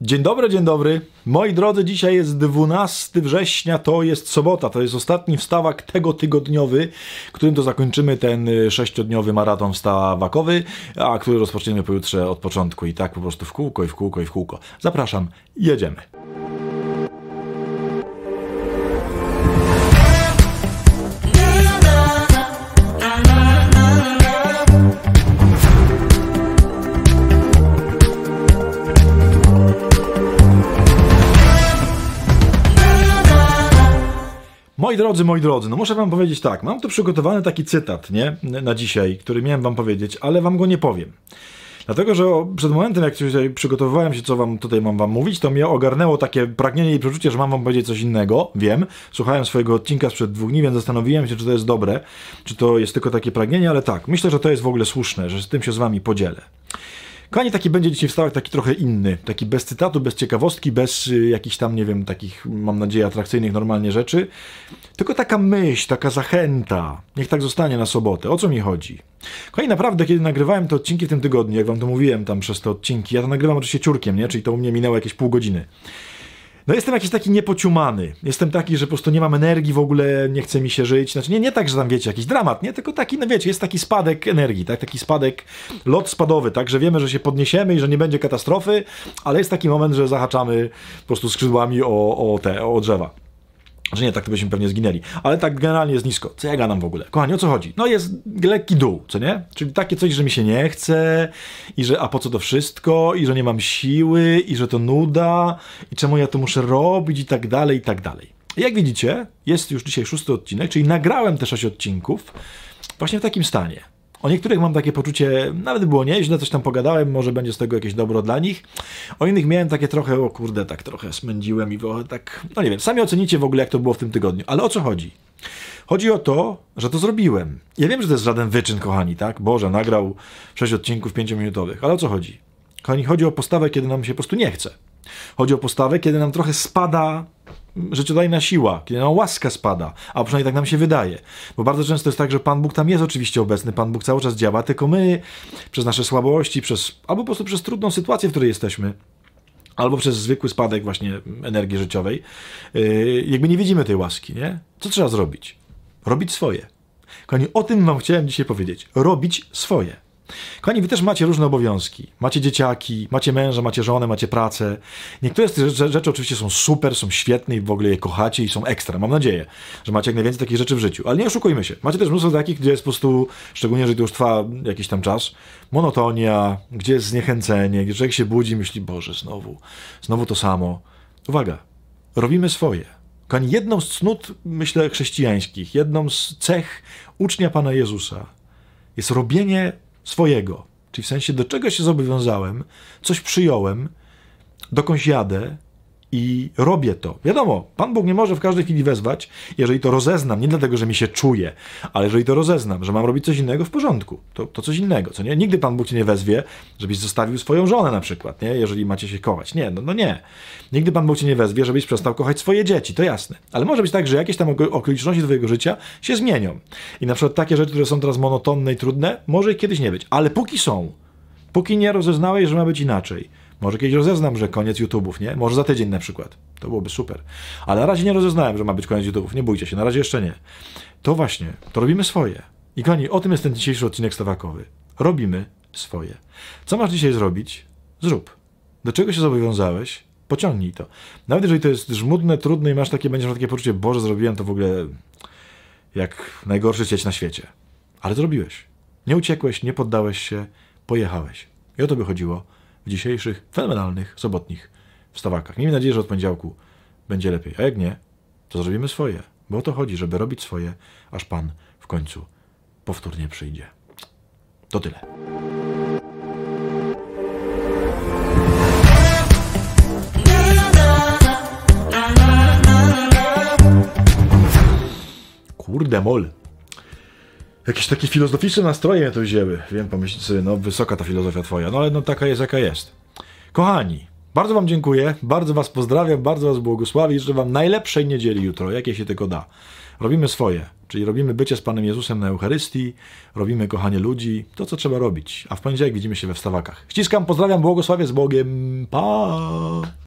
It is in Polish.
Dzień dobry. Moi drodzy, dzisiaj jest 12 września, to jest sobota, to jest ostatni wstawak tego tygodniowy, którym to zakończymy ten 6-dniowy maraton wstawakowy, a który rozpoczniemy pojutrze od początku i tak po prostu w kółko. Zapraszam, jedziemy. Moi drodzy, no muszę wam powiedzieć tak, mam tu przygotowany taki cytat, nie, na dzisiaj, który miałem wam powiedzieć, ale wam go nie powiem. Dlatego, że przed momentem, jak przygotowywałem się, co wam tutaj mam wam mówić, to mnie ogarnęło takie pragnienie i przeczucie, że mam wam powiedzieć coś innego, wiem, słuchałem swojego odcinka sprzed 2 dni, więc zastanowiłem się, czy to jest dobre, czy to jest tylko takie pragnienie, ale tak, myślę, że to jest w ogóle słuszne, że z tym się z wami podzielę. Kochani, taki będzie dzisiaj wstawek, taki trochę inny, taki bez cytatu, bez ciekawostki, bez jakichś tam, nie wiem, takich, mam nadzieję, atrakcyjnych normalnie rzeczy, tylko taka myśl, taka zachęta, niech tak zostanie na sobotę. O co mi chodzi? Kochani, naprawdę, kiedy nagrywałem te odcinki w tym tygodniu, jak wam to mówiłem tam przez te odcinki, ja to nagrywam oczywiście ciurkiem, nie? Czyli to u mnie minęło jakieś pół godziny. No jestem jakiś taki niepociumany. Jestem taki, że po prostu nie mam energii w ogóle, nie chce mi się żyć. Znaczy nie tak, że tam wiecie, jakiś dramat, nie? Tylko taki, no wiecie, jest taki spadek energii, tak? Taki spadek, lot spadowy, tak? Że wiemy, że się podniesiemy i że nie będzie katastrofy, ale jest taki moment, że zahaczamy po prostu skrzydłami o drzewa. Że nie, tak to byśmy pewnie zginęli. Ale tak generalnie jest nisko. Co ja gadam w ogóle? Kochani, o co chodzi? No jest lekki dół, co nie? Czyli takie coś, że mi się nie chce i że a po co to wszystko i że nie mam siły i że to nuda i czemu ja to muszę robić i tak dalej, i tak dalej. I jak widzicie, jest już dzisiaj 6. odcinek, czyli nagrałem te 6 odcinków właśnie w takim stanie. O niektórych mam takie poczucie, nawet było nieźle, coś tam pogadałem, może będzie z tego jakieś dobro dla nich. O innych miałem takie trochę, o kurde, tak trochę smędziłem i tak, no nie wiem, sami ocenicie w ogóle, jak to było w tym tygodniu. Ale o co chodzi? Chodzi o to, że to zrobiłem. Ja wiem, że to jest żaden wyczyn, kochani, tak? Boże, nagrał 6 odcinków 5-minutowych, ale o co chodzi? Kochani, chodzi o postawę, kiedy nam się po prostu nie chce. Chodzi o postawę, kiedy nam trochę spada życiodajna siła, kiedy nam łaska spada, a przynajmniej tak nam się wydaje. Bo bardzo często jest tak, że Pan Bóg tam jest oczywiście obecny, Pan Bóg cały czas działa, tylko my przez nasze słabości, albo po prostu przez trudną sytuację, w której jesteśmy, albo przez zwykły spadek właśnie energii życiowej, jakby nie widzimy tej łaski, nie? Co trzeba zrobić? Robić swoje. Kochani, o tym wam chciałem dzisiaj powiedzieć. Robić swoje. Kochani, wy też macie różne obowiązki. Macie dzieciaki, macie męża, macie żonę, macie pracę. Niektóre z tych rzeczy oczywiście są super, są świetne i w ogóle je kochacie i są ekstra. Mam nadzieję, że macie jak najwięcej takich rzeczy w życiu. Ale nie oszukujmy się. Macie też mnóstwo takich, gdzie jest po prostu, szczególnie jeżeli to już trwa jakiś tam czas, monotonia, gdzie jest zniechęcenie, gdzie człowiek się budzi i myśli, Boże, znowu to samo. Uwaga, robimy swoje. Kochani, jedną z cnót, myślę, chrześcijańskich, jedną z cech ucznia Pana Jezusa jest robienie swojego, czyli w sensie do czegoś się zobowiązałem, coś przyjąłem, dokądś jadę i robię to. Wiadomo, Pan Bóg nie może w każdej chwili wezwać, jeżeli to rozeznam, nie dlatego, że mi się czuje, ale jeżeli to rozeznam, że mam robić coś innego, w porządku, to coś innego, co nie? Nigdy Pan Bóg cię nie wezwie, żebyś zostawił swoją żonę na przykład, nie? Jeżeli macie się kochać. Nie, no nie. Nigdy Pan Bóg cię nie wezwie, żebyś przestał kochać swoje dzieci, to jasne. Ale może być tak, że jakieś tam okoliczności twojego życia się zmienią. I na przykład takie rzeczy, które są teraz monotonne i trudne, może ich kiedyś nie być. Ale póki są, póki nie rozeznałeś, że ma być inaczej, może kiedyś rozeznam, że koniec YouTube'ów, nie? Może za tydzień na przykład. To byłoby super. Ale na razie nie rozeznałem, że ma być koniec YouTube'ów. Nie bójcie się, na razie jeszcze nie. To właśnie, to robimy swoje. I kochani, o tym jest ten dzisiejszy odcinek wstawakowy. Robimy swoje. Co masz dzisiaj zrobić? Zrób. Do czego się zobowiązałeś? Pociągnij to. Nawet jeżeli to jest żmudne, trudne i będziesz miał takie poczucie, Boże, zrobiłem to w ogóle jak najgorszy sieć na świecie. Ale zrobiłeś. Nie uciekłeś, nie poddałeś się, pojechałeś. I o to by chodziło w dzisiejszych, fenomenalnych, sobotnich wstawakach. Miejmy nadzieję, że od poniedziałku będzie lepiej. A jak nie, to zrobimy swoje. Bo o to chodzi, żeby robić swoje, aż Pan w końcu powtórnie przyjdzie. To tyle. Kurde mol. Jakieś takie filozoficzne nastroje mnie to wzięły. Wiem, pomyśleć sobie, no wysoka ta filozofia twoja, no ale no taka jest jaka jest. Kochani, bardzo wam dziękuję, bardzo was pozdrawiam, bardzo was błogosławię, życzę wam najlepszej niedzieli jutro, jakie się tylko da. robimy swoje, czyli robimy bycie z Panem Jezusem na Eucharystii, robimy kochanie ludzi, to co trzeba robić. A w poniedziałek widzimy się we Wstawakach. Ściskam, pozdrawiam, błogosławię z Bogiem. Pa!